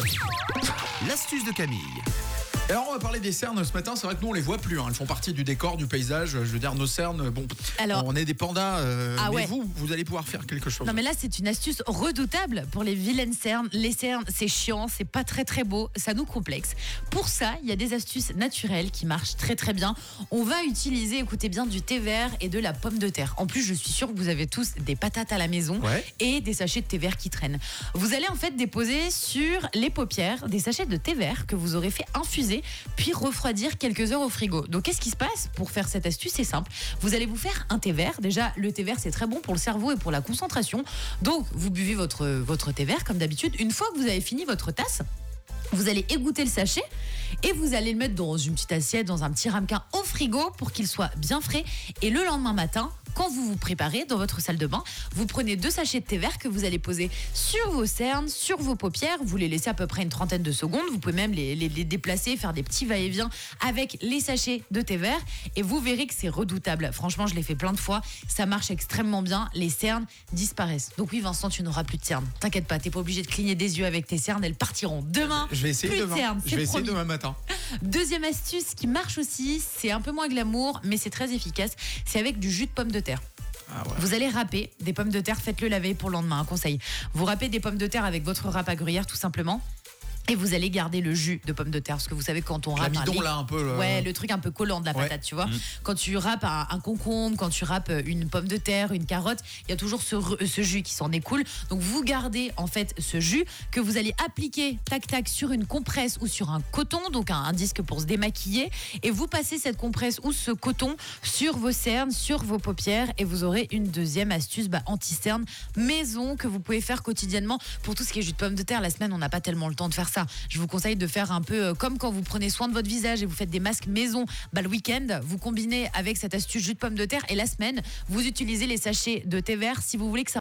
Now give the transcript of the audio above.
L'astuce de Camille. Alors on va parler des cernes ce matin, c'est vrai que nous on les voit plus, elles font partie du décor, du paysage, je veux dire nos cernes, Alors, on est des pandas, ah mais ouais. vous allez pouvoir faire quelque chose. Non mais là c'est une astuce redoutable pour les vilaines cernes. Les cernes c'est chiant, c'est pas très très beau, ça nous complexe. Pour ça il y a des astuces naturelles qui marchent très très bien. On va utiliser, écoutez bien, du thé vert et de la pomme de terre. En plus je suis sûre que vous avez tous des patates à la maison et des sachets de thé vert qui traînent. Vous allez en fait déposer sur les paupières des sachets de thé vert que vous aurez fait infuser puis refroidir quelques heures au frigo. Donc qu'est-ce qui se passe pour faire cette astuce? C'est simple. Vous allez vous faire un thé vert. Déjà, le thé vert, c'est très bon pour le cerveau et pour la concentration. Donc, vous buvez votre thé vert comme d'habitude. Une fois que vous avez fini votre tasse, vous allez égoutter le sachet et vous allez le mettre dans une petite assiette, dans un petit ramequin au frigo pour qu'il soit bien frais. Et le lendemain matin, quand vous vous préparez dans votre salle de bain, vous prenez 2 sachets de thé vert que vous allez poser sur vos cernes, sur vos paupières. Vous les laissez à peu près une trentaine de secondes. Vous pouvez même les déplacer, faire des petits va-et-vient avec les sachets de thé vert. Et vous verrez que c'est redoutable. Franchement, je l'ai fait plein de fois. Ça marche extrêmement bien. Les cernes disparaissent. Donc oui, Vincent, tu n'auras plus de cernes. T'inquiète pas, t'es pas obligé de cligner des yeux avec tes cernes. Elles partiront demain. Je vais essayer plus demain. De cernes, je vais essayer promis. demain matin. Deuxième astuce qui marche aussi, c'est un peu moins glamour, mais c'est très efficace. C'est avec du jus de pomme de terre. Ah ouais. Vous allez râper des pommes de terre, faites-le laver pour le lendemain, un conseil. Vous râpez des pommes de terre avec votre râpe à gruyère tout simplement. Et vous allez garder le jus de pomme de terre. Parce que vous savez, quand on râpe L'amidon là un peu. Ouais, le truc un peu collant de la patate, tu vois. Quand tu râpes un concombre, quand tu râpes une pomme de terre, une carotte, il y a toujours ce jus qui s'en écoule. Donc vous gardez en fait ce jus que vous allez appliquer tac tac sur une compresse ou sur un coton, donc un disque pour se démaquiller. Et vous passez cette compresse ou ce coton sur vos cernes, sur vos paupières. Et vous aurez une deuxième astuce anti-cerne maison que vous pouvez faire quotidiennement. Pour tout ce qui est jus de pomme de terre, la semaine, on n'a pas tellement le temps de faire ça. Je vous conseille de faire un peu comme quand vous prenez soin de votre visage et vous faites des masques maison. Le week-end, vous combinez avec cette astuce jus de pomme de terre et la semaine, vous utilisez les sachets de thé vert si vous voulez que ça